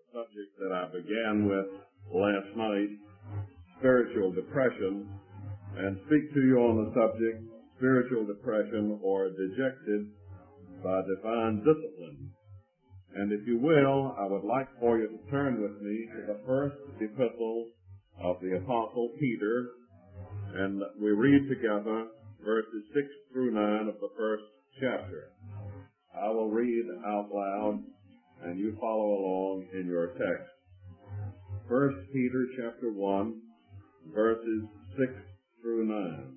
subject that I began with last night, spiritual depression, and speak to you on the subject, spiritual depression or dejected by divine discipline. And if you will, I would like for you to turn with me to the first epistle of the Apostle Peter, and we read together verses 6 through 9 of the first chapter. I will read out loud, and you follow along in your text. 1 Peter chapter 1, verses 6 through 9.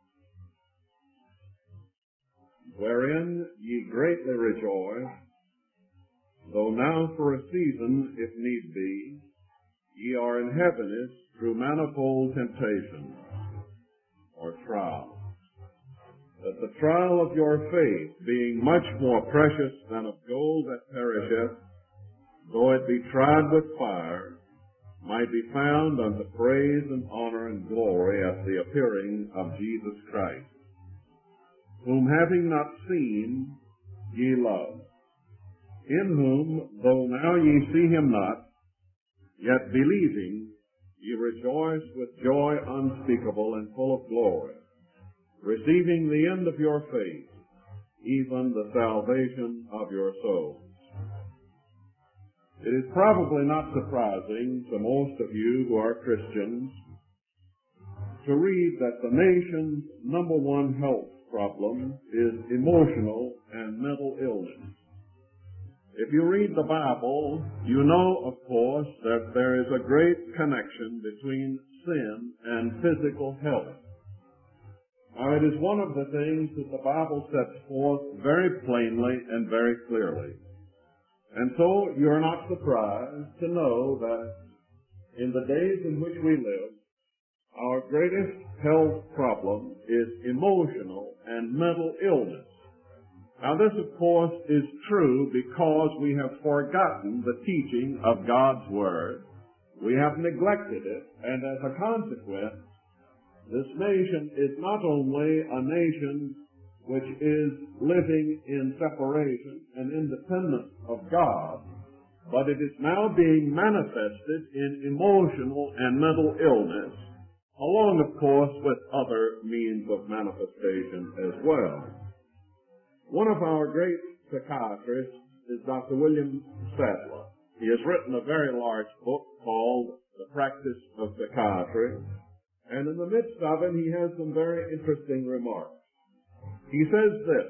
Wherein ye greatly rejoice, though now for a season, if need be, ye are in heaviness through manifold temptations or trials, that the trial of your faith, being much more precious than of gold that perisheth, though it be tried with fire, might be found unto praise and honor and glory at the appearing of Jesus Christ, whom having not seen, ye love, in whom, though now ye see him not, yet believing, ye rejoice with joy unspeakable and full of glory, receiving the end of your faith, even the salvation of your souls. It is probably not surprising to most of you who are Christians to read that the nation's number one health problem is emotional and mental illness. If you read the Bible, you know, of course, that there is a great connection between sin and physical health. Now, it is one of the things that the Bible sets forth very plainly and very clearly. And so you're not surprised to know that in the days in which we live, our greatest health problem is emotional and mental illness. Now, this, of course, is true because we have forgotten the teaching of God's Word. We have neglected it, and as a consequence, this nation is not only a nation which is living in separation and independence of God, but it is now being manifested in emotional and mental illness, along, of course, with other means of manifestation as well. One of our great psychiatrists is Dr. William Sadler. He has written a very large book called The Practice of Psychiatry, and in the midst of it, he has some very interesting remarks. He says this: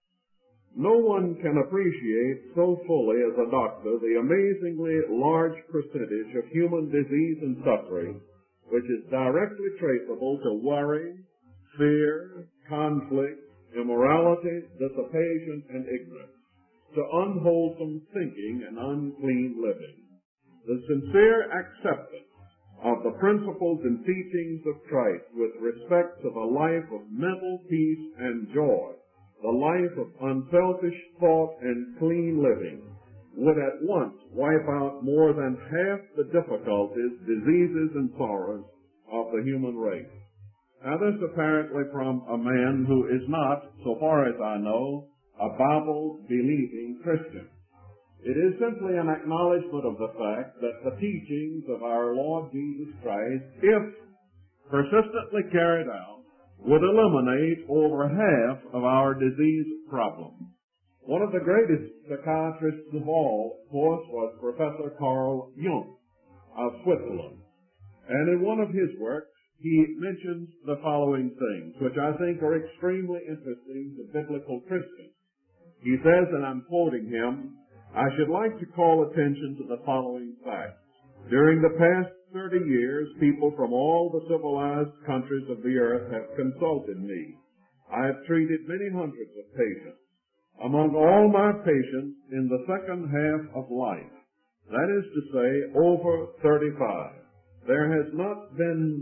no one can appreciate so fully as a doctor the amazingly large percentage of human disease and suffering which is directly traceable to worry, fear, conflict, immorality, dissipation, and ignorance, to unwholesome thinking and unclean living. The sincere acceptance of the principles and teachings of Christ with respect to the life of mental peace and joy, the life of unselfish thought and clean living, would at once wipe out more than half the difficulties, diseases, and sorrows of the human race. Now, this apparently from a man who is not, so far as I know, a Bible-believing Christian. It is simply an acknowledgement of the fact that the teachings of our Lord Jesus Christ, if persistently carried out, would eliminate over half of our disease problems. One of the greatest psychiatrists of all, of course, was Professor Carl Jung of Switzerland. And in one of his works, he mentions the following things, which I think are extremely interesting to biblical Christians. He says, and I'm quoting him, I should like to call attention to the following facts. During the past 30 years, people from all the civilized countries of the earth have consulted me. I have treated many hundreds of patients. Among all my patients in the second half of life, that is to say, over 35, there has not been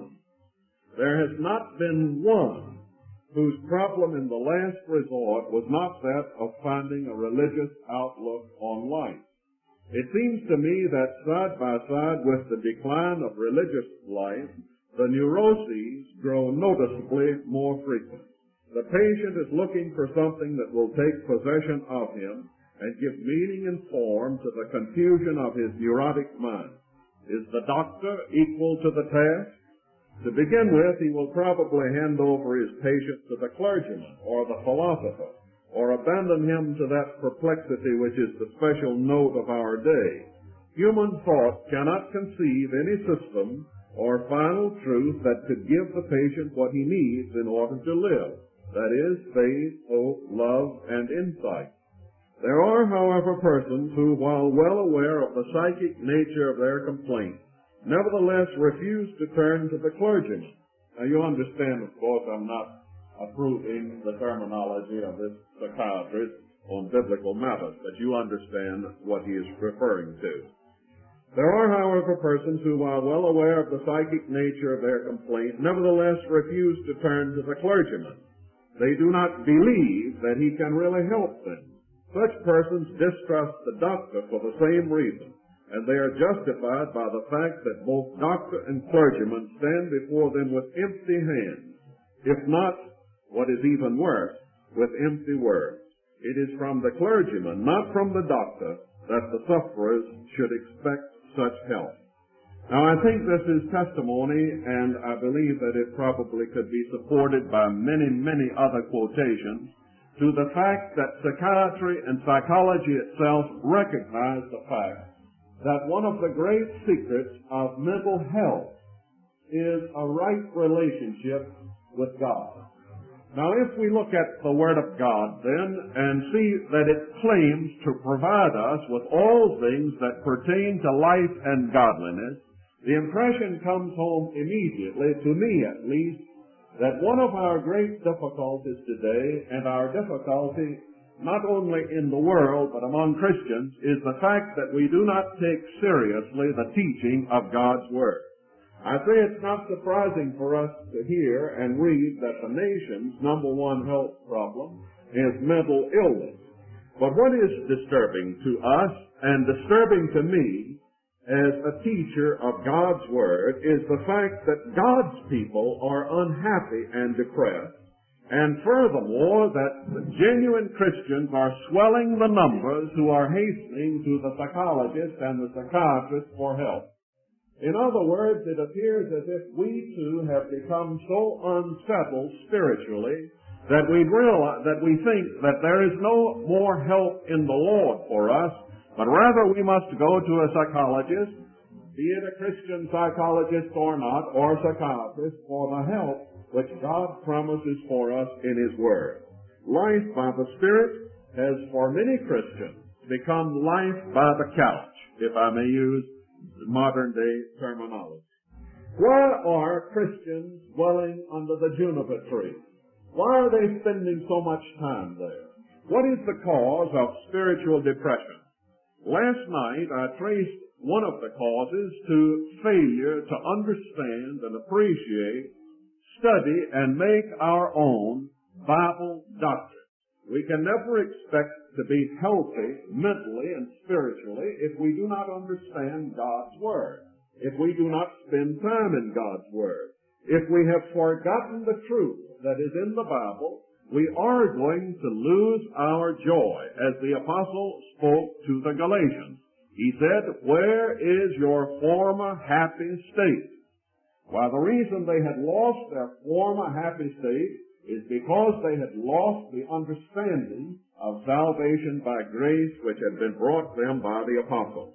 one whose problem in the last resort was not that of finding a religious outlook on life. It seems to me that side by side with the decline of religious life, the neuroses grow noticeably more frequent. The patient is looking for something that will take possession of him, and give meaning and form to the confusion of his neurotic mind. Is the doctor equal to the task? To begin with, he will probably hand over his patient to the clergyman or the philosopher, or abandon him to that perplexity which is the special note of our day. Human thought cannot conceive any system or final truth that could give the patient what he needs in order to live. That is, faith, hope, love, and insight. There are, however, persons who, while well aware of the psychic nature of their complaint, nevertheless refuse to turn to the clergyman. Now, you understand, of course, I'm not approving the terminology of this psychiatrist on biblical matters, but you understand what he is referring to. There are, however, persons who, while well aware of the psychic nature of their complaint, nevertheless refuse to turn to the clergyman. They do not believe that he can really help them. Such persons distrust the doctor for the same reason, and they are justified by the fact that both doctor and clergyman stand before them with empty hands, if not, what is even worse, with empty words. It is from the clergyman, not from the doctor, that the sufferers should expect such help. Now, I think this is testimony, and I believe that it probably could be supported by many, many other quotations, to the fact that psychiatry and psychology itself recognize the fact that one of the great secrets of mental health is a right relationship with God. Now, if we look at the Word of God then and see that it claims to provide us with all things that pertain to life and godliness, the impression comes home immediately, to me at least, that one of our great difficulties today, and our difficulty not only in the world but among Christians, is the fact that we do not take seriously the teaching of God's Word. I say it's not surprising for us to hear and read that the nation's number one health problem is mental illness. But what is disturbing to us and disturbing to me as a teacher of God's Word is the fact that God's people are unhappy and depressed, and furthermore that the genuine Christians are swelling the numbers who are hastening to the psychologist and the psychiatrist for help. In other words, it appears as if we too have become so unsettled spiritually that we think that there is no more help in the Lord for us, but rather we must go to a psychologist, be it a Christian psychologist or not, or psychiatrist, for the help which God promises for us in His Word. Life by the Spirit has for many Christians become life by the couch, if I may use modern day terminology. Why are Christians dwelling under the juniper tree? Why are they spending so much time there? What is the cause of spiritual depression? Last night I traced one of the causes to failure to understand and appreciate, study, and make our own Bible doctrine. We can never expect to be healthy mentally and spiritually if we do not understand God's Word, if we do not spend time in God's Word. If we have forgotten the truth that is in the Bible, we are going to lose our joy, as the apostle spoke to the Galatians. He said, "Where is your former happy state?" Why, the reason they had lost their former happy state is because they had lost the understanding of salvation by grace which had been brought them by the apostles.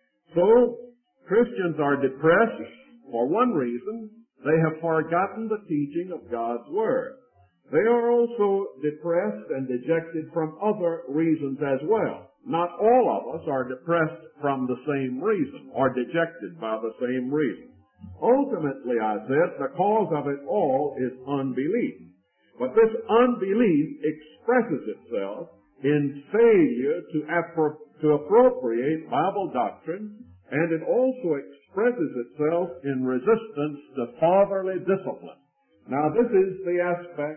So, Christians are depressed for one reason: they have forgotten the teaching of God's Word. They are also depressed and dejected from other reasons as well. Not all of us are depressed from the same reason or dejected by the same reason. Ultimately, I said, the cause of it all is unbelief. But this unbelief expresses itself in failure to appropriate Bible doctrine, and it also expresses itself in resistance to fatherly discipline. Now, this is the aspect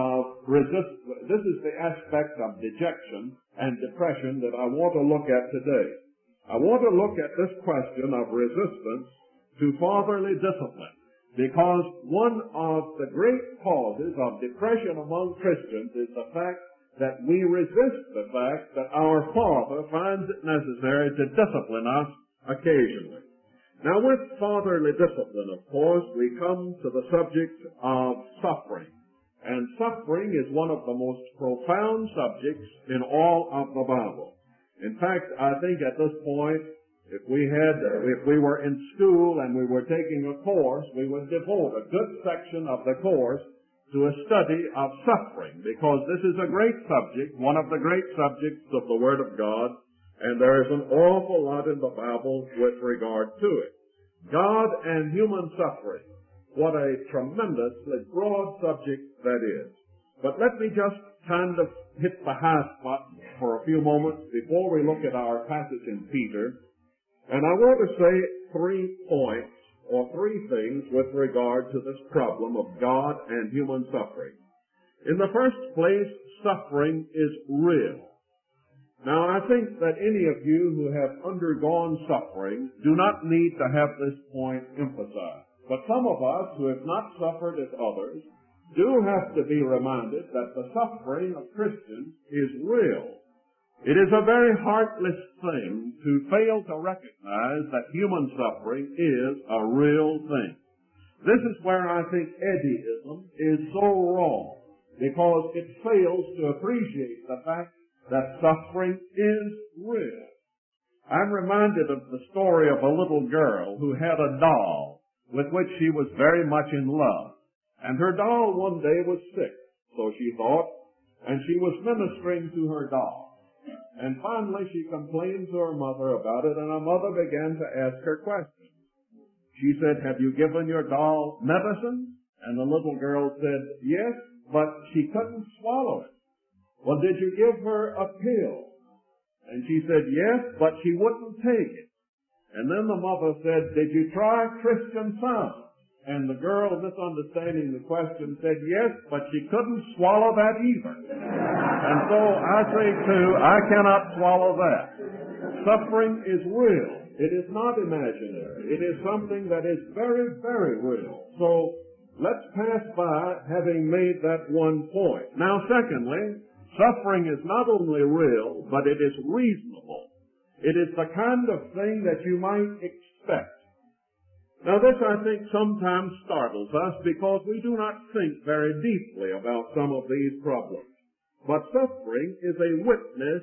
of dejection and depression that I want to look at today. I want to look at this question of resistance to fatherly discipline, because one of the great causes of depression among Christians is the fact that we resist the fact that our Father finds it necessary to discipline us occasionally. Now, with fatherly discipline, of course, we come to the subject of suffering. And suffering is one of the most profound subjects in all of the Bible. In fact, I think at this point, if we were in school and we were taking a course, we would devote a good section of the course to a study of suffering, because this is a great subject, one of the great subjects of the Word of God, and there is an awful lot in the Bible with regard to it. God and human suffering. What a tremendously broad subject that is. But let me just kind of hit the high spot for a few moments before we look at our passage in Peter. And I want to say 3 points or 3 things with regard to this problem of God and human suffering. In the first place, suffering is real. Now, I think that any of you who have undergone suffering do not need to have this point emphasized. But some of us who have not suffered as others do have to be reminded that the suffering of Christians is real. It is a very heartless thing to fail to recognize that human suffering is a real thing. This is where I think Eddieism is so wrong, because it fails to appreciate the fact that suffering is real. I'm reminded of the story of a little girl who had a doll with which she was very much in love. And her doll one day was sick, so she thought, and she was ministering to her doll. And finally she complained to her mother about it, and her mother began to ask her questions. She said, "Have you given your doll medicine?" And the little girl said, "Yes, but she couldn't swallow it." "Well, did you give her a pill?" And she said, "Yes, but she wouldn't take it." And then the mother said, "Did you try Christian Science?" And the girl, misunderstanding the question, said, "Yes, but she couldn't swallow that either." And so I say too, I cannot swallow that. Suffering is real. It is not imaginary. It is something that is very, very real. So let's pass by having made that one point. Now, secondly, suffering is not only real, but it is reasonable. It is the kind of thing that you might expect. Now, this, I think, sometimes startles us because we do not think very deeply about some of these problems. But suffering is a witness,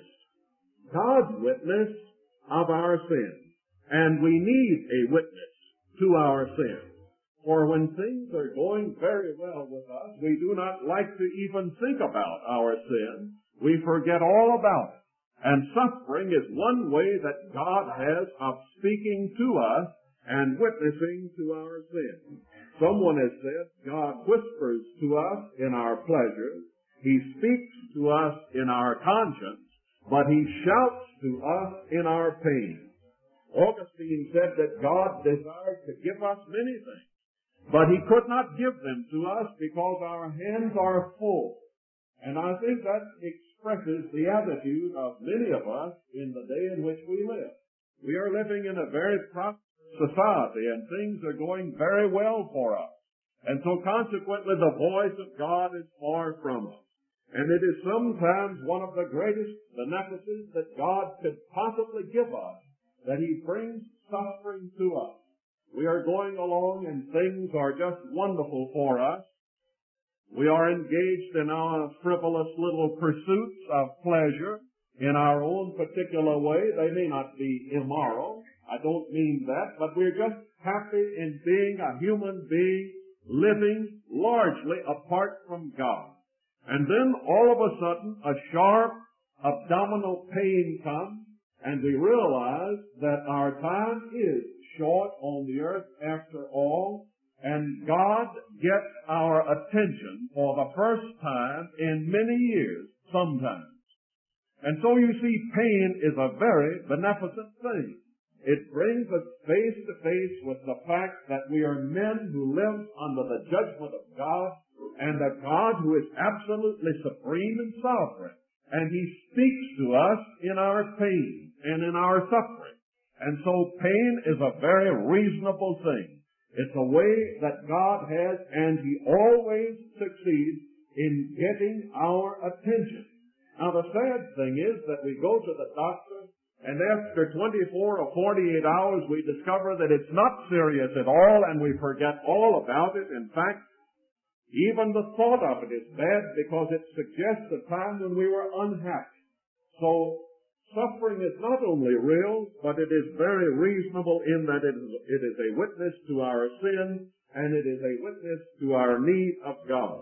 God's witness, of our sins. And we need a witness to our sins. For when things are going very well with us, we do not like to even think about our sin. We forget all about it. And suffering is one way that God has of speaking to us and witnessing to our sin. Someone has said, God whispers to us in our pleasures, He speaks to us in our conscience, but He shouts to us in our pain. Augustine said that God desired to give us many things, but He could not give them to us because our hands are full. And I think that expresses the attitude of many of us in the day in which we live. We are living in a very prosperous society, and things are going very well for us. And so consequently, the voice of God is far from us. And it is sometimes one of the greatest benefices that God could possibly give us, that He brings suffering to us. We are going along and things are just wonderful for us. We are engaged in our frivolous little pursuits of pleasure in our own particular way. They may not be immoral. I don't mean that, but we're just happy in being a human being living largely apart from God. And then all of a sudden a sharp abdominal pain comes, and we realize that our time is short on the earth after all, and God gets our attention for the first time in many years, sometimes. And so you see, pain is a very beneficent thing. It brings us face to face with the fact that we are men who live under the judgment of God, and a God who is absolutely supreme and sovereign. And He speaks to us in our pain and in our suffering. And so pain is a very reasonable thing. It's a way that God has, and He always succeeds in getting our attention. Now the sad thing is that we go to the doctor, and after 24 or 48 hours we discover that it's not serious at all, and we forget all about it. In fact, even the thought of it is bad because it suggests a time when we were unhappy. So suffering is not only real, but it is very reasonable in that it is a witness to our sin, and it is a witness to our need of God.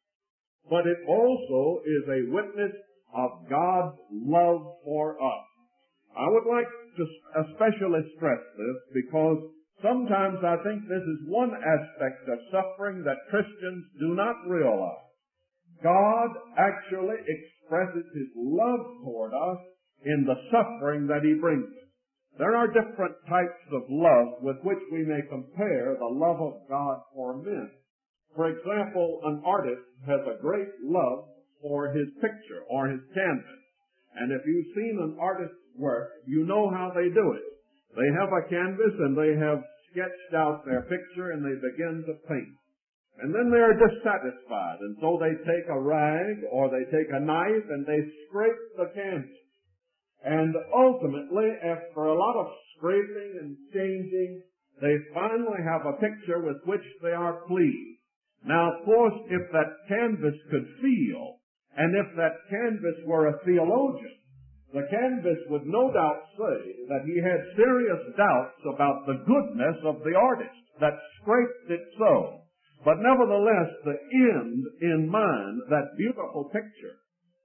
But it also is a witness of God's love for us. I would like to especially stress this because sometimes I think this is one aspect of suffering that Christians do not realize. God actually expresses His love toward us in the suffering that He brings us. There are different types of love with which we may compare the love of God for men. For example, an artist has a great love for his picture or his canvas. And if you've seen an artist's work, you know how they do it. They have a canvas and they have sketched out their picture and they begin to paint. And then they are dissatisfied, and so they take a rag or they take a knife and they scrape the canvas. And ultimately, after a lot of scraping and changing, they finally have a picture with which they are pleased. Now, of course, if that canvas could feel, and if that canvas were a theologian, the canvas would no doubt say that he had serious doubts about the goodness of the artist that scraped it so. But nevertheless, the end in mind, that beautiful picture,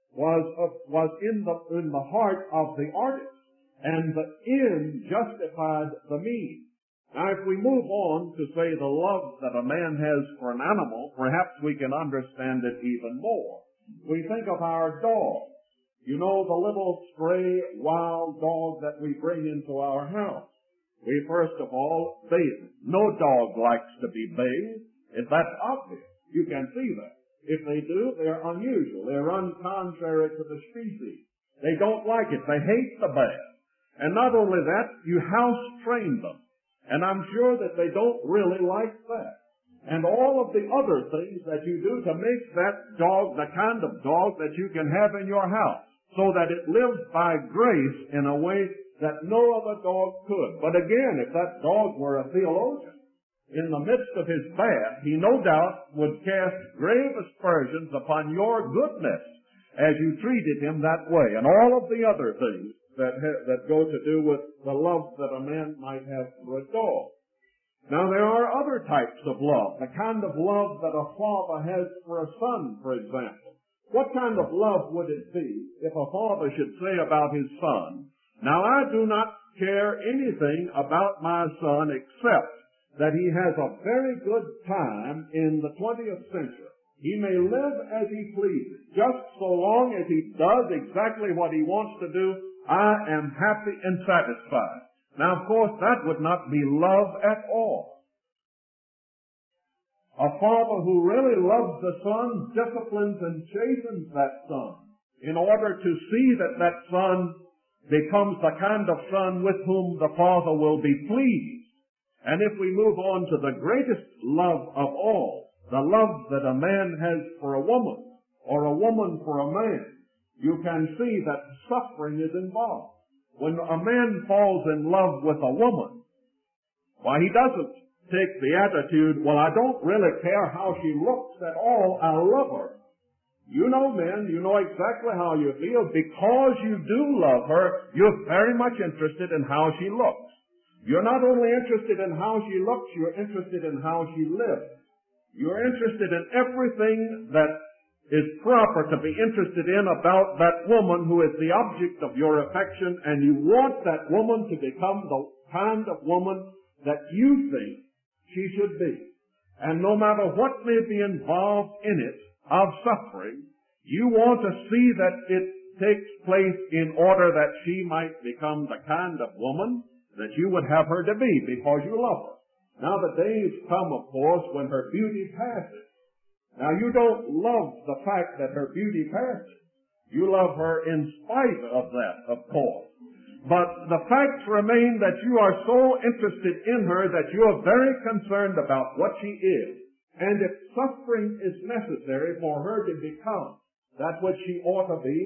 was in the heart of the artist, and the end justified the means. Now, if we move on to say the love that a man has for an animal, perhaps we can understand it even more. We think of our dogs. You know, the little stray wild dog that we bring into our house. We first of all bathe it. No dog likes to be bathed. That's obvious. You can see that. If they do, they're unusual. They run contrary to the species. They don't like it. They hate the bath. And not only that, you house train them. And I'm sure that they don't really like that. And all of the other things that you do to make that dog the kind of dog that you can have in your house, so that it lives by grace in a way that no other dog could. But again, if that dog were a theologian, in the midst of his bath, he no doubt would cast grave aspersions upon your goodness as you treated him that way, and all of the other things that go to do with the love that a man might have for a dog. Now, there are other types of love, the kind of love that a father has for a son, for example. What kind of love would it be if a father should say about his son, "Now, I do not care anything about my son except that he has a very good time in the 20th century. He may live as he pleases. Just so long as he does exactly what he wants to do, I am happy and satisfied." Now, of course, that would not be love at all. A father who really loves the son disciplines and chastens that son in order to see that that son becomes the kind of son with whom the father will be pleased. And if we move on to the greatest love of all, the love that a man has for a woman, or a woman for a man, you can see that suffering is involved. When a man falls in love with a woman, why, he doesn't take the attitude, "Well, I don't really care how she looks at all, I love her." You know, men, you know exactly how you feel. Because you do love her, you're very much interested in how she looks. You're not only interested in how she looks, you're interested in how she lives. You're interested in everything that is proper to be interested in about that woman who is the object of your affection, and you want that woman to become the kind of woman that you think she should be. And no matter what may be involved in it of suffering, you want to see that it takes place in order that she might become the kind of woman that you would have her to be because you love her. Now the days come, of course, when her beauty passes. Now you don't love the fact that her beauty passes. You love her in spite of that, of course. But the facts remain that you are so interested in her that you are very concerned about what she is. And if suffering is necessary for her to become that which she ought to be,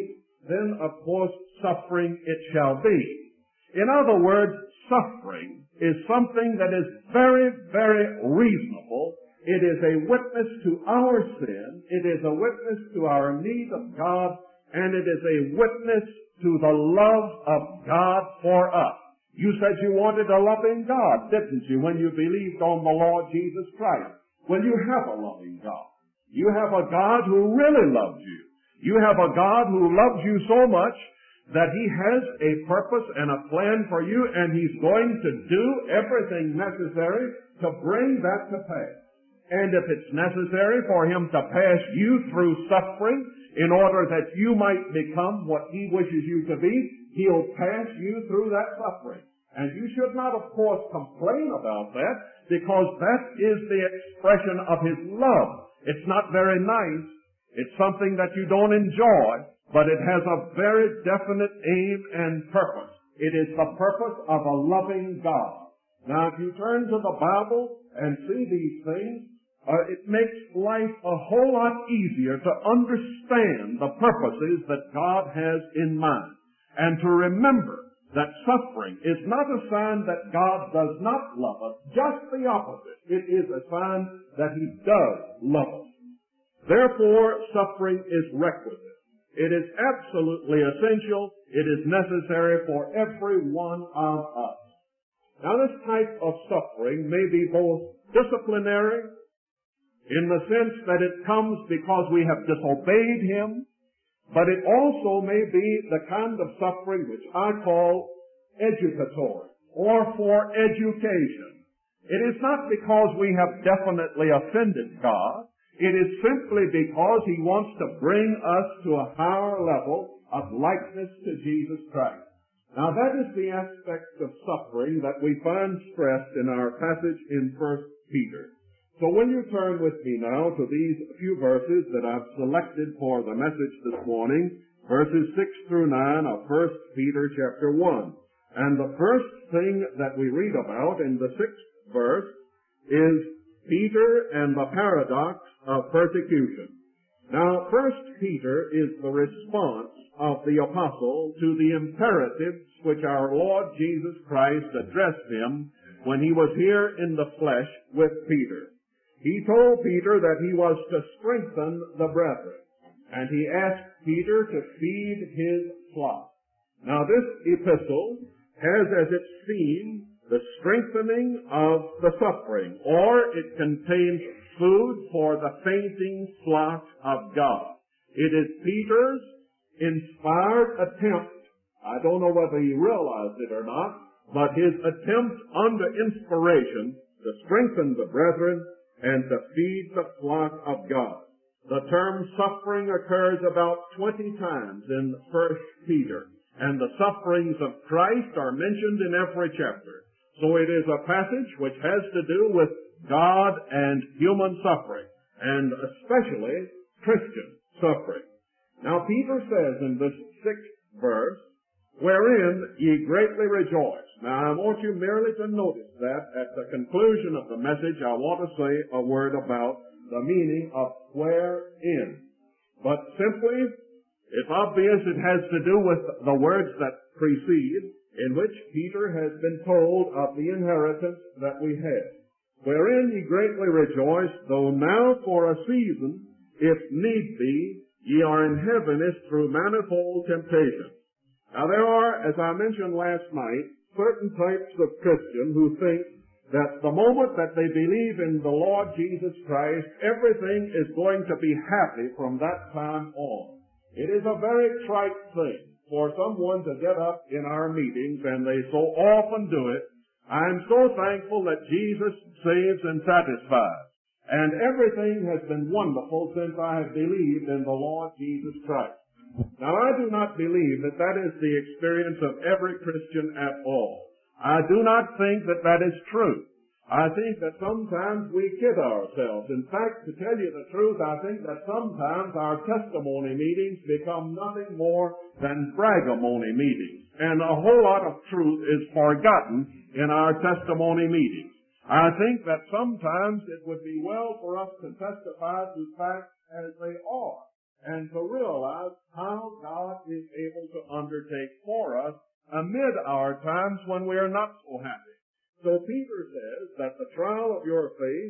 then of course suffering it shall be. In other words, suffering is something that is very, very reasonable. It is a witness to our sin. It is a witness to our need of God, and it is a witness to the love of God for us. You said you wanted a loving God, didn't you, when you believed on the Lord Jesus Christ? Well, you have a loving God. You have a God who really loves you. You have a God who loves you so much that He has a purpose and a plan for you, and He's going to do everything necessary to bring that to pass. And if it's necessary for Him to pass you through suffering in order that you might become what He wishes you to be, He'll pass you through that suffering. And you should not, of course, complain about that, because that is the expression of His love. It's not very nice. It's something that you don't enjoy, but it has a very definite aim and purpose. It is the purpose of a loving God. Now, if you turn to the Bible and see these things, it makes life a whole lot easier to understand the purposes that God has in mind. And to remember that suffering is not a sign that God does not love us, just the opposite. It is a sign that He does love us. Therefore, suffering is requisite. It is absolutely essential. It is necessary for every one of us. Now, this type of suffering may be both disciplinary, in the sense that it comes because we have disobeyed Him, but it also may be the kind of suffering which I call educatory, or for education. It is not because we have definitely offended God. It is simply because He wants to bring us to a higher level of likeness to Jesus Christ. Now that is the aspect of suffering that we find stressed in our passage in 1 Peter. So when you turn with me now to these few verses that I've selected for the message this morning, verses 6 through 9 of 1 Peter chapter 1. And the first thing that we read about in the 6th verse is Peter and the paradox of persecution. Now, 1 Peter is the response of the apostle to the imperatives which our Lord Jesus Christ addressed him when He was here in the flesh with Peter. He told Peter that he was to strengthen the brethren, and he asked Peter to feed his flock. Now this epistle has as its theme the strengthening of the suffering, or it contains food for the fainting flock of God. It is Peter's inspired attempt, I don't know whether he realized it or not, but his attempt under inspiration to strengthen the brethren and to feed the flock of God. The term suffering occurs about 20 times in 1 Peter, and the sufferings of Christ are mentioned in every chapter. So it is a passage which has to do with God and human suffering, and especially Christian suffering. Now Peter says in this 6th verse, wherein ye greatly rejoice. Now I want you merely to notice that at the conclusion of the message I want to say a word about the meaning of wherein. But simply, it's obvious it has to do with the words that precede, in which Peter has been told of the inheritance that we have. Wherein ye greatly rejoice, though now for a season, if need be, ye are in heaviness through manifold temptation. Now there are, as I mentioned last night, certain types of Christian who think that the moment that they believe in the Lord Jesus Christ, everything is going to be happy from that time on. It is a very trite thing for someone to get up in our meetings, and they so often do it. I'm so thankful that Jesus saves and satisfies, and everything has been wonderful since I have believed in the Lord Jesus Christ. Now, I do not believe that that is the experience of every Christian at all. I do not think that that is true. I think that sometimes we kid ourselves. In fact, to tell you the truth, I think that sometimes our testimony meetings become nothing more than bragamony meetings, and a whole lot of truth is forgotten in our testimony meetings. I think that sometimes it would be well for us to testify to facts as they are, and to realize how God is able to undertake for us amid our times when we are not so happy. So Peter says that the trial of your faith,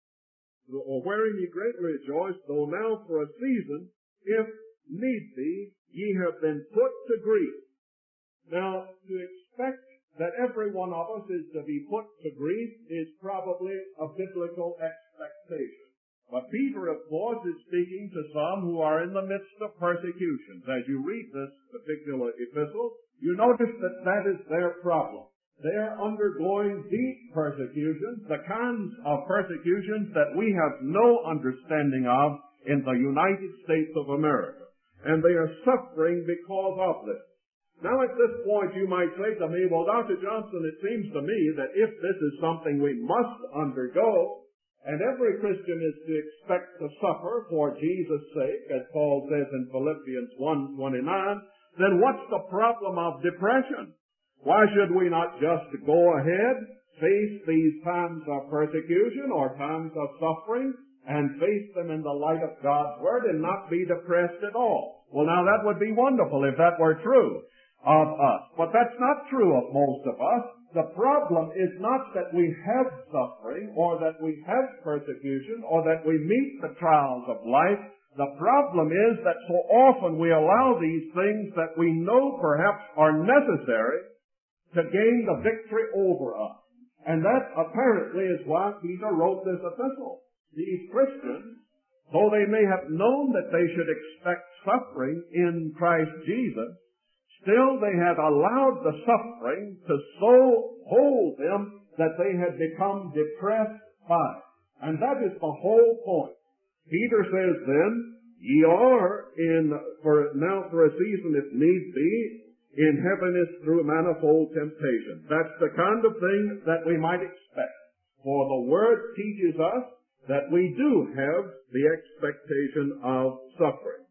or wherein ye greatly rejoice, though now for a season, if need be, ye have been put to grief. Now, to expect that every one of us is to be put to grief is probably a biblical expectation. But Peter, of course, is speaking to some who are in the midst of persecutions. As you read this particular epistle, you notice that that is their problem. They are undergoing deep persecutions, the kinds of persecutions that we have no understanding of in the United States of America. And they are suffering because of this. Now at this point you might say to me, well, Dr. Johnson, it seems to me that if this is something we must undergo, and every Christian is to expect to suffer for Jesus' sake, as Paul says in Philippians 1:29, then what's the problem of depression? Why should we not just go ahead, face these times of persecution or times of suffering, and face them in the light of God's Word and not be depressed at all? Well, now that would be wonderful if that were true of us. But that's not true of most of us. The problem is not that we have suffering or that we have persecution or that we meet the trials of life. The problem is that so often we allow these things that we know perhaps are necessary to gain the victory over us. And that apparently is why Peter wrote this epistle. These Christians, though they may have known that they should expect suffering in Christ Jesus, still they had allowed the suffering to so hold them that they had become depressed by it. And that is the whole point. Peter says then, ye are for a season if need be, in heaviness through manifold temptation. That's the kind of thing that we might expect. For the Word teaches us that we do have the expectation of suffering.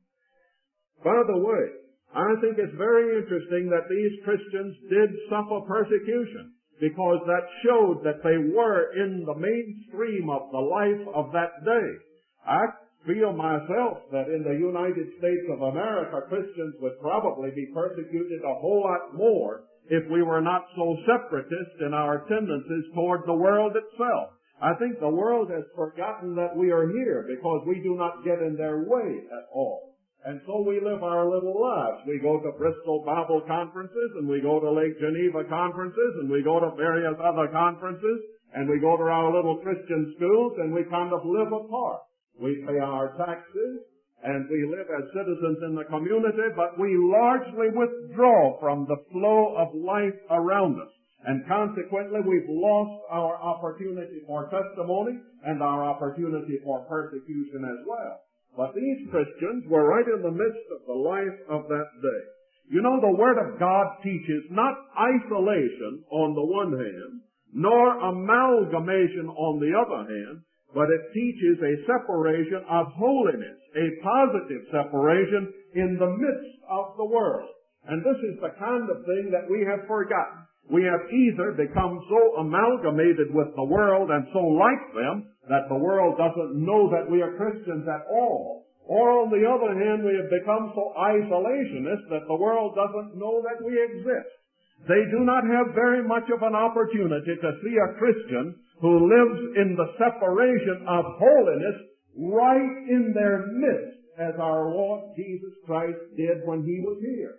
By the way, I think it's very interesting that these Christians did suffer persecution, because that showed that they were in the mainstream of the life of that day. I feel myself that in the United States of America, Christians would probably be persecuted a whole lot more if we were not so separatist in our tendencies toward the world itself. I think the world has forgotten that we are here because we do not get in their way at all. And so we live our little lives. We go to Bristol Bible conferences, and we go to Lake Geneva conferences, and we go to various other conferences, and we go to our little Christian schools, and we kind of live apart. We pay our taxes, and we live as citizens in the community, but we largely withdraw from the flow of life around us. And consequently, we've lost our opportunity for testimony and our opportunity for persecution as well. But these Christians were right in the midst of the life of that day. You know, the Word of God teaches not isolation on the one hand, nor amalgamation on the other hand, but it teaches a separation of holiness, a positive separation in the midst of the world. And this is the kind of thing that we have forgotten. We have either become so amalgamated with the world and so like them that the world doesn't know that we are Christians at all. Or on the other hand, we have become so isolationist that the world doesn't know that we exist. They do not have very much of an opportunity to see a Christian who lives in the separation of holiness right in their midst, as our Lord Jesus Christ did when He was here.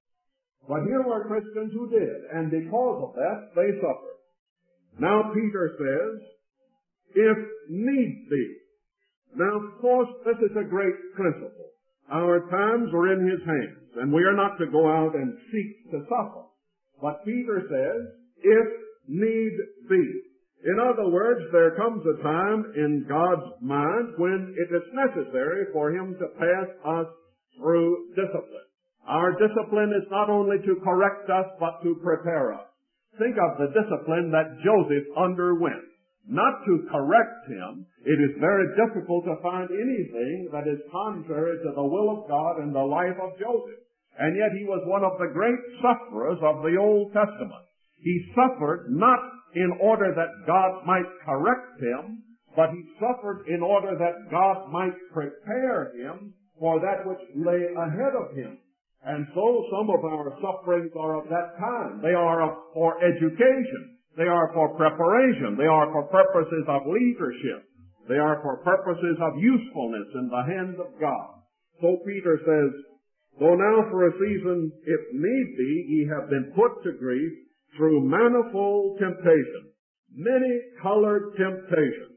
But here were Christians who did, and because of that, they suffered. Now Peter says, if need be. Now, of course, this is a great principle. Our times are in His hands, and we are not to go out and seek to suffer. But Peter says, if need be. In other words, there comes a time in God's mind when it is necessary for Him to pass us through discipline. Our discipline is not only to correct us, but to prepare us. Think of the discipline that Joseph underwent. Not to correct him. It is very difficult to find anything that is contrary to the will of God in the life of Joseph. And yet he was one of the great sufferers of the Old Testament. He suffered not in order that God might correct him, but he suffered in order that God might prepare him for that which lay ahead of him. And so some of our sufferings are of that kind. They are for education. They are for preparation. They are for purposes of leadership. They are for purposes of usefulness in the hands of God. So Peter says, though now for a season, if need be, ye have been put to grief through manifold temptation, many colored temptations,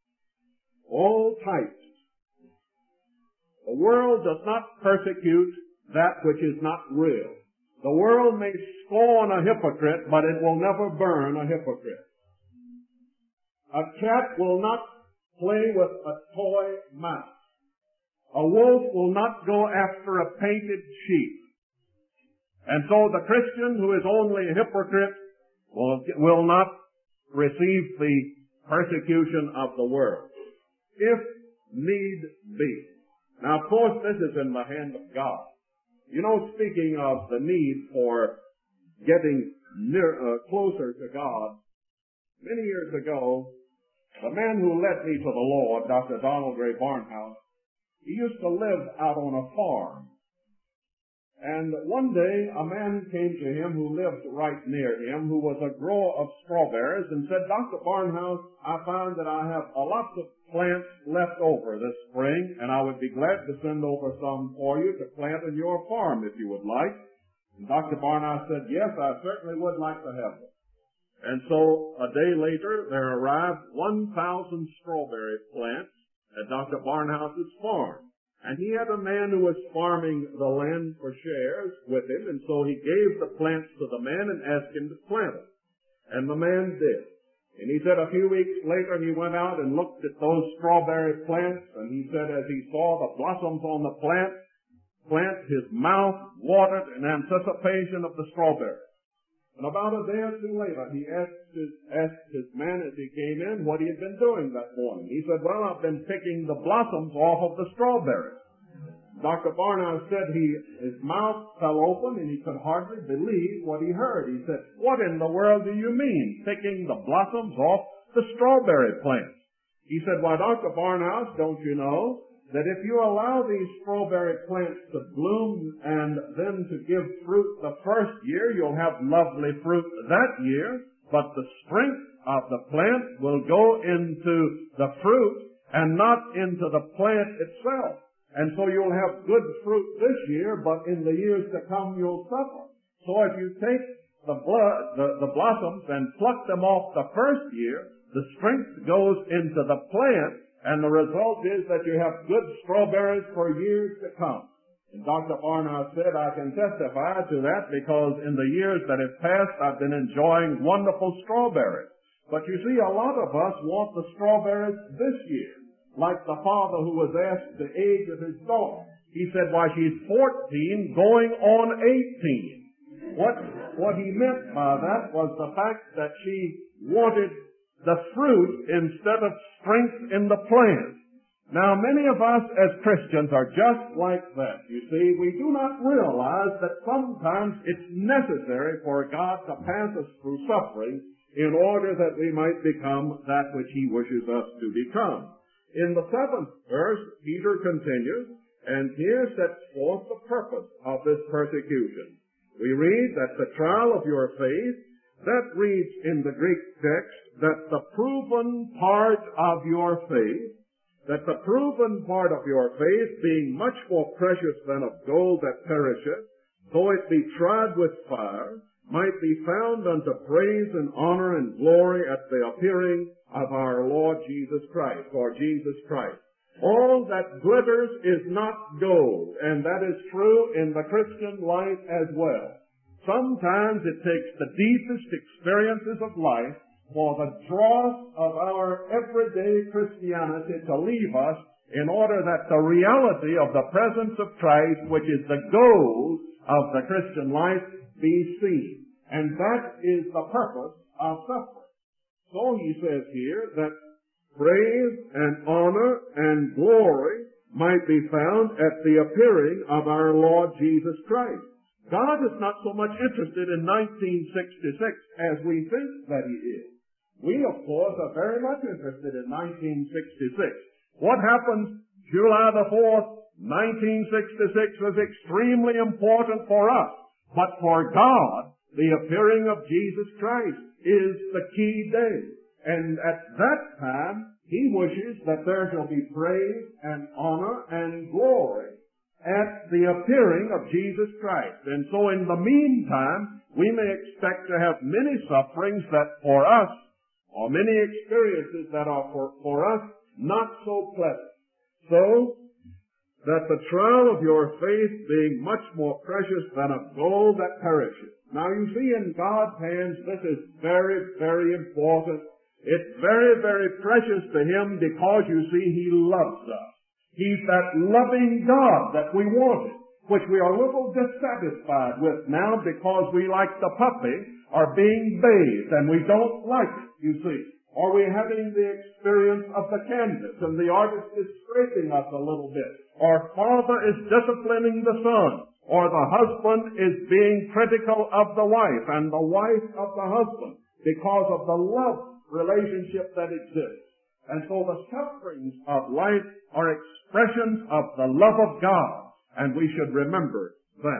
all types. The world does not persecute that which is not real. The world may scorn a hypocrite, but it will never burn a hypocrite. A cat will not play with a toy mouse. A wolf will not go after a painted sheep. And so the Christian who is only a hypocrite will not receive the persecution of the world, if need be. Now, of course, this is in the hand of God. You know, speaking of the need for getting closer to God, many years ago, the man who led me to the Lord, Dr. Donald Ray Barnhouse, he used to live out on a farm. And one day, a man came to him who lived right near him, who was a grower of strawberries, and said, Dr. Barnhouse, I found that I have a lot of plants left over this spring, and I would be glad to send over some for you to plant in your farm if you would like. And Dr. Barnhouse said, yes, I certainly would like to have them. And so a day later, there arrived 1,000 strawberry plants at Dr. Barnhouse's farm. And he had a man who was farming the land for shares with him, and so he gave the plants to the man and asked him to plant them. And the man did. And he said a few weeks later he went out and looked at those strawberry plants, and he said as he saw the blossoms on the plant, his mouth watered in anticipation of the strawberry. And about a day or two later, he asked his man as he came in what he had been doing that morning. He said, well, I've been picking the blossoms off of the strawberries. Dr. Barnhouse said his mouth fell open and he could hardly believe what he heard. He said, what in the world do you mean, picking the blossoms off the strawberry plants? He said, why, Dr. Barnhouse, don't you know that if you allow these strawberry plants to bloom and then to give fruit the first year, you'll have lovely fruit that year, but the strength of the plant will go into the fruit and not into the plant itself. And so you'll have good fruit this year, but in the years to come you'll suffer. So if you take the blossoms and pluck them off the first year, the strength goes into the plant, and the result is that you have good strawberries for years to come. And Dr. Barnhouse said, I can testify to that because in the years that have passed, I've been enjoying wonderful strawberries. But you see, a lot of us want the strawberries this year, like the father who was asked the age of his daughter. He said, why, she's 14 going on 18. What he meant by that was the fact that she wanted the fruit instead of strength in the plant. Now, many of us as Christians are just like that. You see, we do not realize that sometimes it's necessary for God to pass us through suffering in order that we might become that which He wishes us to become. In the 7th verse, Peter continues, and here sets forth the purpose of this persecution. We read that the trial of your faith, that reads in the Greek text, that the proven part of your faith, being much more precious than of gold that perisheth, though it be tried with fire, might be found unto praise and honor and glory at the appearing of our Lord Jesus Christ, or Jesus Christ. All that glitters is not gold, and that is true in the Christian life as well. Sometimes it takes the deepest experiences of life for the dross of our everyday Christianity to leave us in order that the reality of the presence of Christ, which is the goal of the Christian life, be seen. And that is the purpose of suffering. So he says here that praise and honor and glory might be found at the appearing of our Lord Jesus Christ. God is not so much interested in 1966 as we think that He is. We, of course, are very much interested in 1966. What happens July the 4th, 1966 was extremely important for us, but for God, the appearing of Jesus Christ is the key day. And at that time, He wishes that there shall be praise and honor and glory at the appearing of Jesus Christ. And so in the meantime, we may expect to have many sufferings that for us, or many experiences that are for us not so pleasant. So that the trial of your faith being much more precious than of gold that perishes. Now you see, in God's hands, this is very, very important. It's very, very precious to Him because, you see, He loves us. He's that loving God that we wanted, which we are a little dissatisfied with now because we, like the puppy, are being bathed and we don't like it, you see. Or we're having the experience of the canvas and the artist is scraping us a little bit. Or father is disciplining the son. Or the husband is being critical of the wife and the wife of the husband because of the love relationship that exists. And so the sufferings of life are expressions of the love of God, and we should remember that.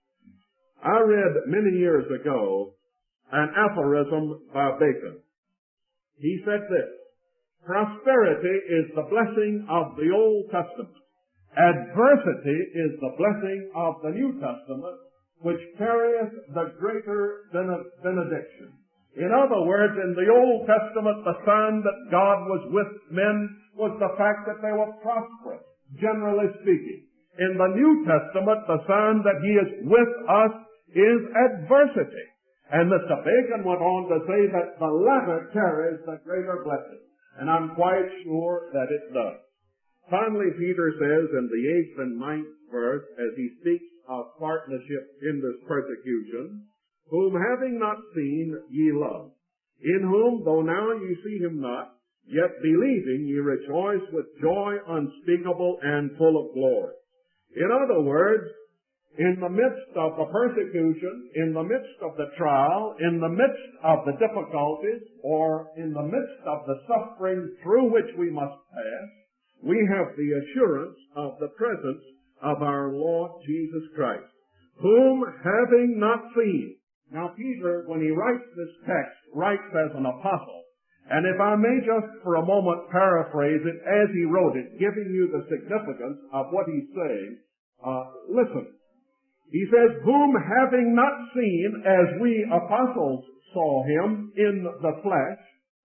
I read many years ago an aphorism by Bacon. He said this: prosperity is the blessing of the Old Testament. Adversity is the blessing of the New Testament, which carrieth the greater benediction. In other words, in the Old Testament, the sign that God was with men was the fact that they were prosperous, generally speaking. In the New Testament, the sign that He is with us is adversity. And Mr. Bacon went on to say that the latter carries the greater blessing. And I'm quite sure that it does. Finally, Peter says in the 8th and 9th verse, as he speaks of partnership in this persecution, whom having not seen ye love, in whom, though now ye see Him not, yet believing ye rejoice with joy unspeakable and full of glory. In other words, in the midst of the persecution, in the midst of the trial, in the midst of the difficulties, or in the midst of the suffering through which we must pass, we have the assurance of the presence of our Lord Jesus Christ, whom having not seen. Now Peter, when he writes this text, writes as an apostle. And if I may just for a moment paraphrase it as he wrote it, giving you the significance of what he's saying, listen. He says, whom having not seen as we apostles saw Him in the flesh,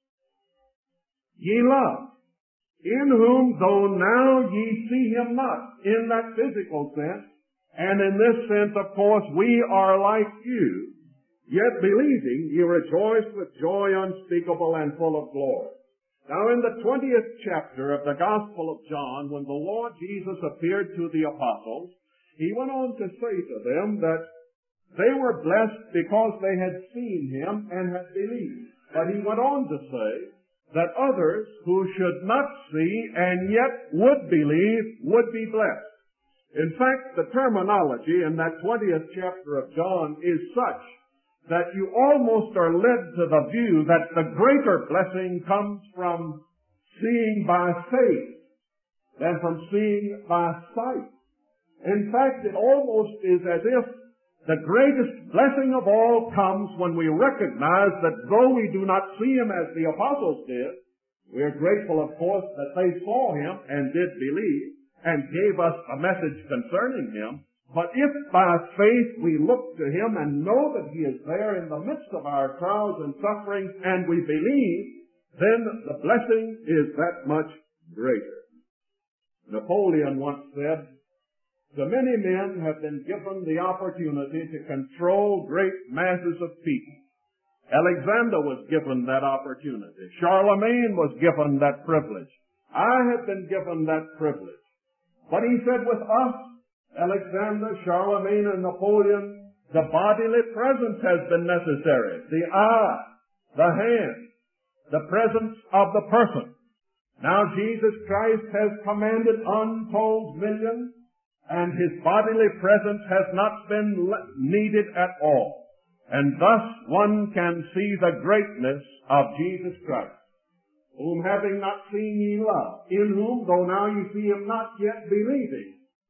ye love. In whom, though now ye see Him not, in that physical sense, and in this sense, of course, we are like you, yet believing ye rejoice with joy unspeakable and full of glory. Now in the 20th chapter of the Gospel of John, when the Lord Jesus appeared to the apostles, He went on to say to them that they were blessed because they had seen Him and had believed. But He went on to say that others who should not see and yet would believe would be blessed. In fact, the terminology in that 20th chapter of John is such that you almost are led to the view that the greater blessing comes from seeing by faith than from seeing by sight. In fact, it almost is as if the greatest blessing of all comes when we recognize that though we do not see Him as the apostles did, we are grateful, of course, that they saw Him and did believe and gave us a message concerning Him. But if by faith we look to Him and know that He is there in the midst of our trials and sufferings and we believe, then the blessing is that much greater. Napoleon once said, so many men have been given the opportunity to control great masses of people. Alexander was given that opportunity. Charlemagne was given that privilege. I have been given that privilege. But he said with us, Alexander, Charlemagne, and Napoleon, the bodily presence has been necessary. The eye, the hand, the presence of the person. Now Jesus Christ has commanded untold millions, and His bodily presence has not been needed at all. And thus one can see the greatness of Jesus Christ, whom having not seen ye love, in whom, though now ye see Him not, yet believing,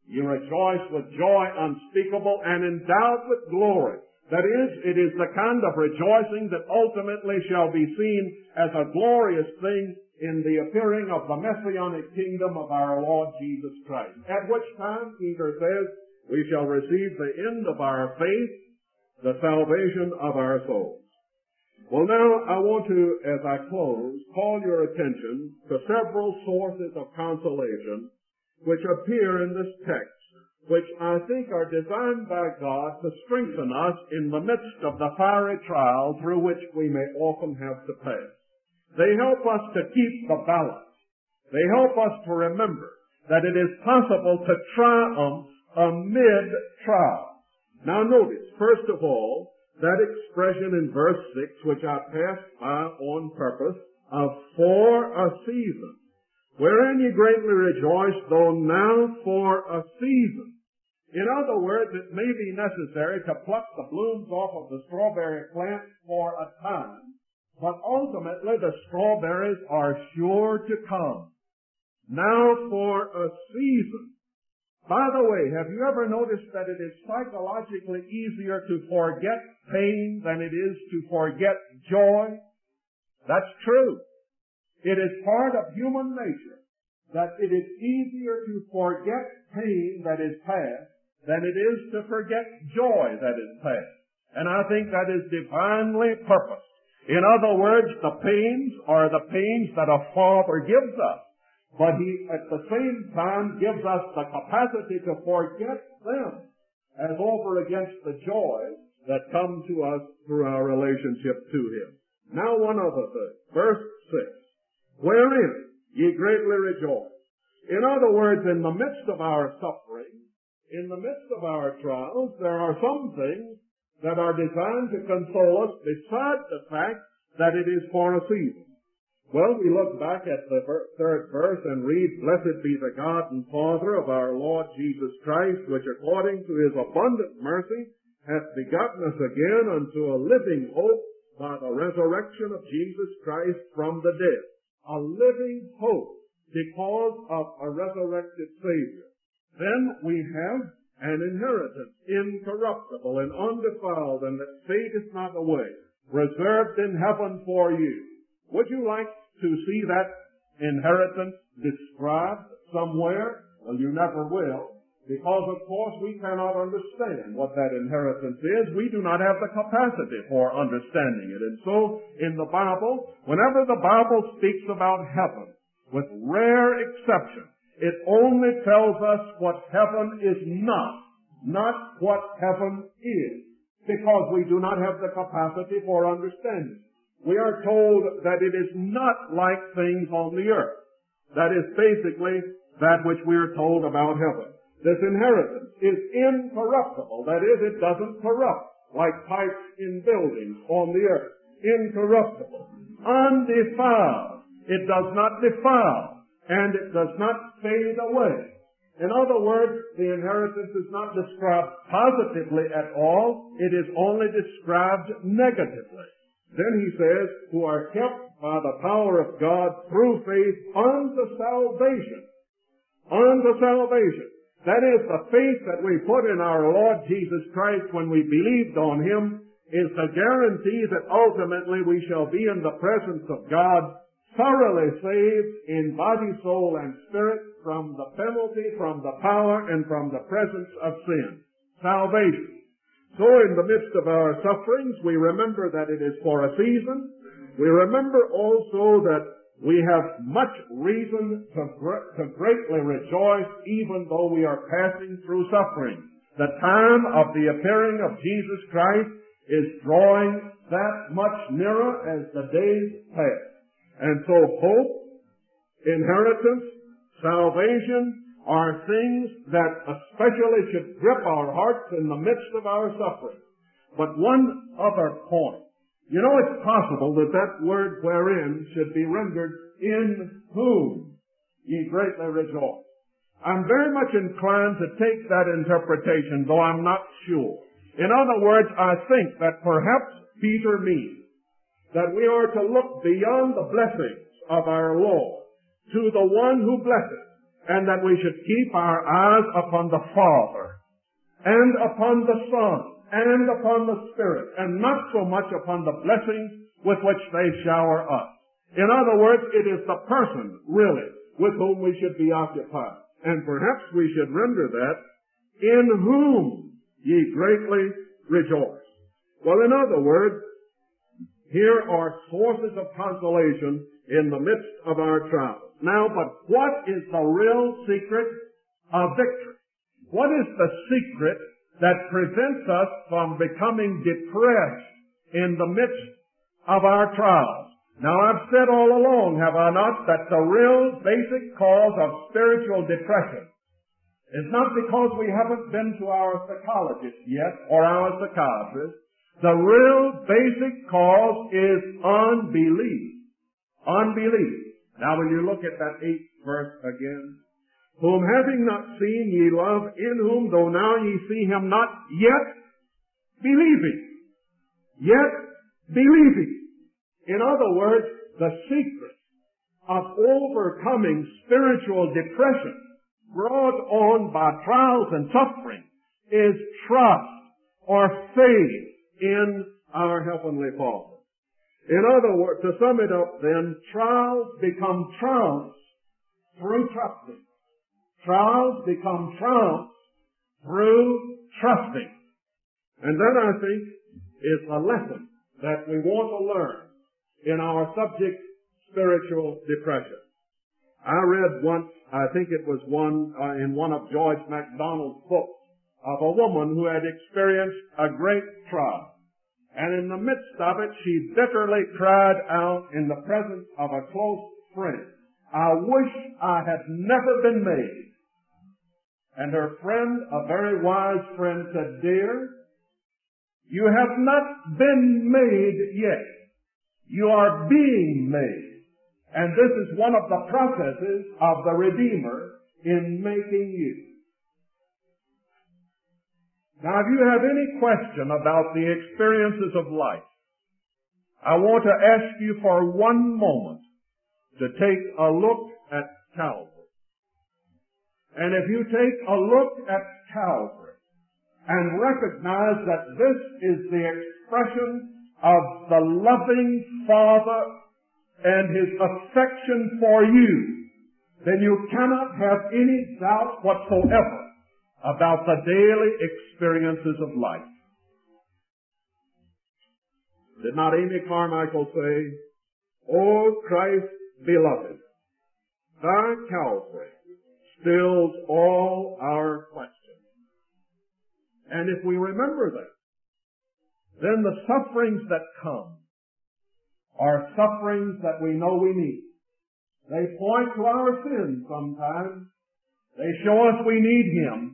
You rejoice with joy unspeakable and endowed with glory. That is, it is the kind of rejoicing that ultimately shall be seen as a glorious thing in the appearing of the Messianic kingdom of our Lord Jesus Christ. At which time, Peter says, we shall receive the end of our faith, the salvation of our souls. Well, now I want to, as I close, call your attention to several sources of consolation which appear in this text, which I think are designed by God to strengthen us in the midst of the fiery trial through which we may often have to pass. They help us to keep the balance. They help us to remember that it is possible to triumph amid trials. Now notice, first of all, that expression in verse 6, which I passed by on purpose, of for a season, wherein ye greatly rejoice, though now for a season. In other words, it may be necessary to pluck the blooms off of the strawberry plant for a time, but ultimately the strawberries are sure to come. Now for a season. By the way, have you ever noticed that it is psychologically easier to forget pain than it is to forget joy? That's true. It is part of human nature that it is easier to forget pain that is past than it is to forget joy that is past. And I think that is divinely purposed. In other words, the pains are the pains that a father gives us. But he, at the same time, gives us the capacity to forget them as over against the joys that come to us through our relationship to him. Now one other thing. Verse 6. Wherein ye greatly rejoice. In other words, in the midst of our suffering, in the midst of our trials, there are some things that are designed to console us besides the fact that it is for a season. Well, we look back at the third verse and read, Blessed be the God and Father of our Lord Jesus Christ, which according to his abundant mercy hath begotten us again unto a living hope by the resurrection of Jesus Christ from the dead. A living hope because of a resurrected Savior. Then we have an inheritance, incorruptible and undefiled, and that fadeth not away, reserved in heaven for you. Would you like to see that inheritance described somewhere? Well, you never will, because of course we cannot understand what that inheritance is. We do not have the capacity for understanding it. And so, in the Bible, whenever the Bible speaks about heaven, with rare exception, it only tells us what heaven is not what heaven is, because we do not have the capacity for understanding. We are told that it is not like things on the earth. That is basically that which we are told about heaven. This inheritance is incorruptible. That is, it doesn't corrupt like pipes in buildings on the earth. Incorruptible. Undefiled. It does not defile. And it does not fade away. In other words, the inheritance is not described positively at all. It is only described negatively. Then he says, who are kept by the power of God through faith unto salvation. Unto salvation. That is, the faith that we put in our Lord Jesus Christ when we believed on him is the guarantee that ultimately we shall be in the presence of God, thoroughly saved in body, soul, and spirit from the penalty, from the power, and from the presence of sin. Salvation. So in the midst of our sufferings, we remember that it is for a season. We remember also that we have much reason to greatly rejoice even though we are passing through suffering. The time of the appearing of Jesus Christ is drawing that much nearer as the days pass. And so hope, inheritance, salvation, are things that especially should grip our hearts in the midst of our suffering. But one other point. You know, it's possible that that word wherein should be rendered in whom ye greatly rejoice. I'm very much inclined to take that interpretation, though I'm not sure. In other words, I think that perhaps Peter means that we are to look beyond the blessings of our Lord to the one who blesses. and that we should keep our eyes upon the Father, and upon the Son, and upon the Spirit, and not so much upon the blessings with which they shower us. In other words, it is the person, really, with whom we should be occupied. And perhaps we should render that, in whom ye greatly rejoice. Well, in other words, here are sources of consolation in the midst of our trials. Now, but what is the real secret of victory? What is the secret that prevents us from becoming depressed in the midst of our trials? Now, I've said all along, have I not, that the real basic cause of spiritual depression is not because we haven't been to our psychologist yet or our psychiatrist. The real basic cause is unbelief. Unbelief. Now, when you look at that 8th verse again, whom having not seen ye love, in whom though now ye see him not, yet believing. Yet believing. In other words, the secret of overcoming spiritual depression brought on by trials and suffering is trust or faith in our Heavenly Father. In other words, to sum it up then, trials become triumphs through trusting. Trials become triumphs through trusting. And then I think is a lesson that we want to learn in our subject, spiritual depression. I read once, I think it was in one of George MacDonald's books, of a woman who had experienced a great trial. And in the midst of it, she bitterly cried out in the presence of a close friend, "I wish I had never been made." And her friend, a very wise friend, said, "Dear, you have not been made yet. You are being made. And this is one of the processes of the Redeemer in making you." Now, if you have any question about the experiences of life, I want to ask you for one moment to take a look at Calvary. And if you take a look at Calvary and recognize that this is the expression of the loving Father and His affection for you, then you cannot have any doubt whatsoever about the daily experiences of life. Did not Amy Carmichael say, "O Christ beloved, thy Calvary stills all our questions." And if we remember that, then the sufferings that come are sufferings that we know we need. They point to our sins sometimes. They show us we need Him.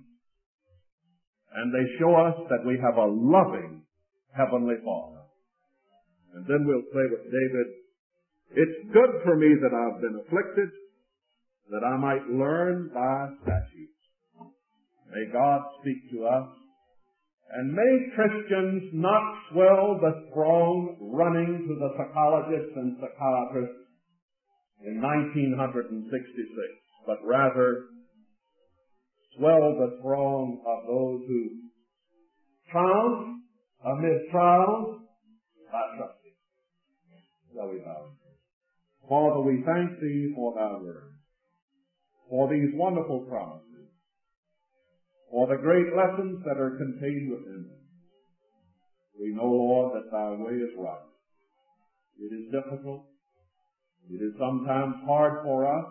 And they show us that we have a loving Heavenly Father. And then we'll say with David, "It's good for me that I've been afflicted, that I might learn thy statutes." May God speak to us. And may Christians not swell the throng running to the psychologists and psychiatrists in 1966, but rather swell the throng of those who triumph amid trials by trusting. Shall we bow? Father, we thank Thee for Thy word, for these wonderful promises, for the great lessons that are contained within them. We know, Lord, that Thy way is right. It is difficult. It is sometimes hard for us,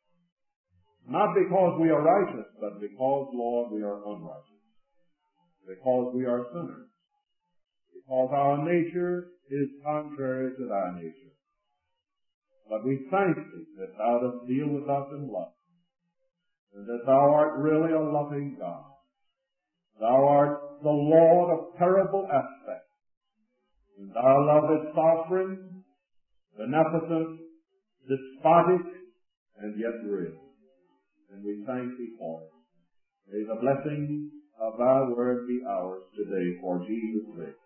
not because we are righteous, but because, Lord, we are unrighteous. Because we are sinners. Because our nature is contrary to Thy nature. But we thank Thee that Thou dost deal with us in love, and that Thou art really a loving God. Thou art the Lord of terrible aspects, and Thy love is sovereign, beneficent, despotic, and yet real. And we thank Thee for it. May the blessing of Thy word be ours today for Jesus' sake.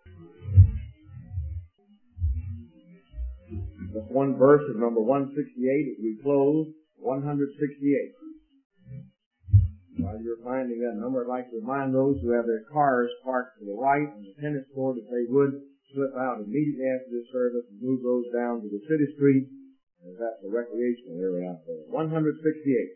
Just one verse of number 168 as we close. 168. While you're finding that number, I'd like to remind those who have their cars parked to the right on the tennis court if they would slip out immediately after this service and move those down to the city street, as that's a recreational area out there. 168.